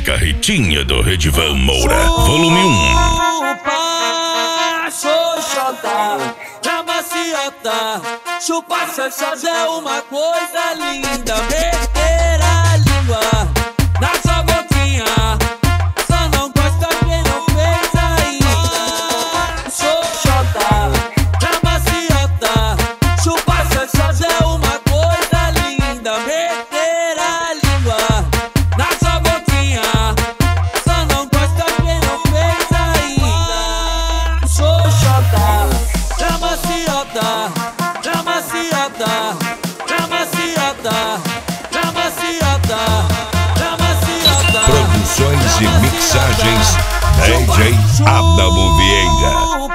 Carretinha do Redivan Moura, volume 1. Xoxota, na maciota, chupar xoxota é uma coisa linda. Meter a língua na sua boquinha, só não gosta quem não fez ainda. Xoxota, na maciota, chupar xoxota é uma coisa linda. Meter a língua na sua boquinha, só não gosta quem não fez ainda. Xoxota, na maciota, na maciota, na maciota, na maciota, na maciota. Produções e mixagens DJ Adamo Vieira.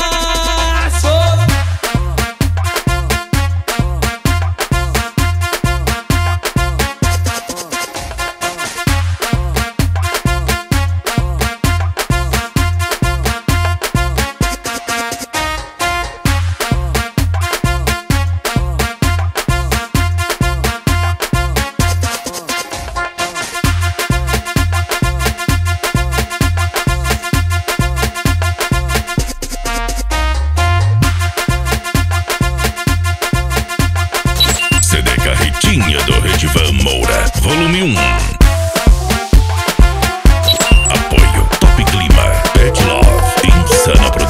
Carretinha do Redivan Moura, volume 1. Apoio Top Clima, Pet Love, Insana Produções.